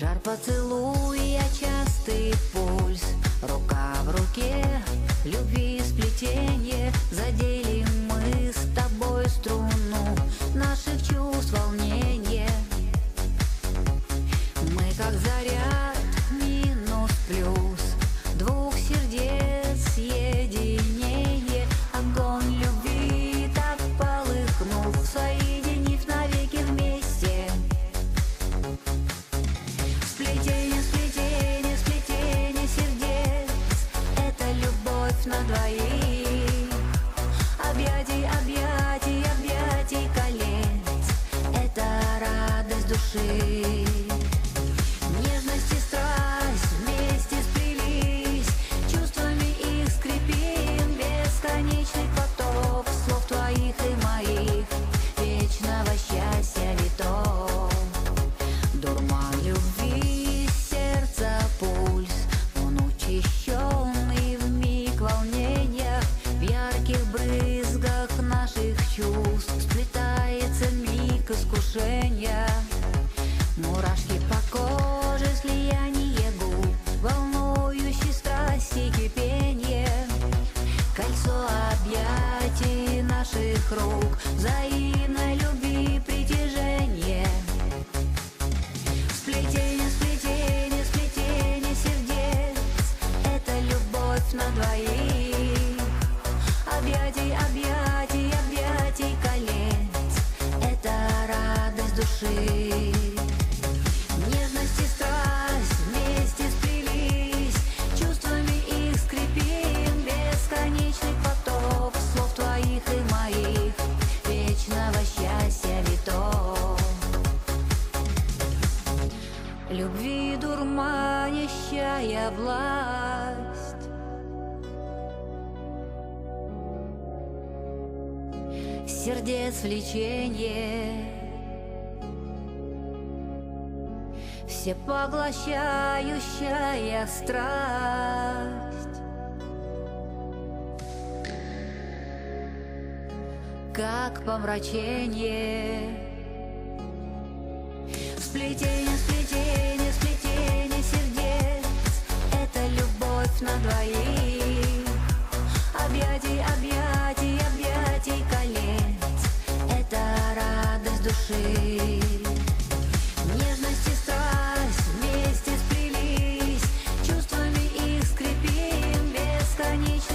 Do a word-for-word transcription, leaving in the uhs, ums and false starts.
Жар поцелуя, частый пульс, рука в руке, любви сплетенье. Задели мы с тобой струну наших чувств, волнение. Мы как заряд, минус-плюс, двух сердец соединение. Огонь любви так полыхнул, соединив навеки вместе. Сплетение, сплетение, сплетение сердец — это любовь на двоих. Объятий, объятий, объятий колец — это радость души. Нежность и страсть вместе сплелись, чувствами их скрепим. Бесконечный поток слов твоих и моих, вечного счастья виток. Дурман любви, сердца пульс, он учащенный вмиг волнения. В ярких брызгах наших чувств сплетается миг искушения. Мурашки по коже, слияние губ, волнующей страсти кипенье. Кольцо объятий наших рук, взаимной любви притяжение. Сплетение, сплетение, сплетение сердец — это любовь на двоих. Объятий, объятий, объятий колец — это радость души. Нежность и страсть вместе сплелись, чувствами их скрепим. Бесконечный поток слов твоих и моих, вечного счастья виток. Любви дурманящая власть, сердец влечение, всепоглощающая страсть. Как помрачение. Сплетение, сплетение, сплетение сердец — это любовь на двоих. Объятий, объятий, объятий колец — это радость души. Нежность и страсть вместе сплелись, чувствами их скрепим. Бесконечно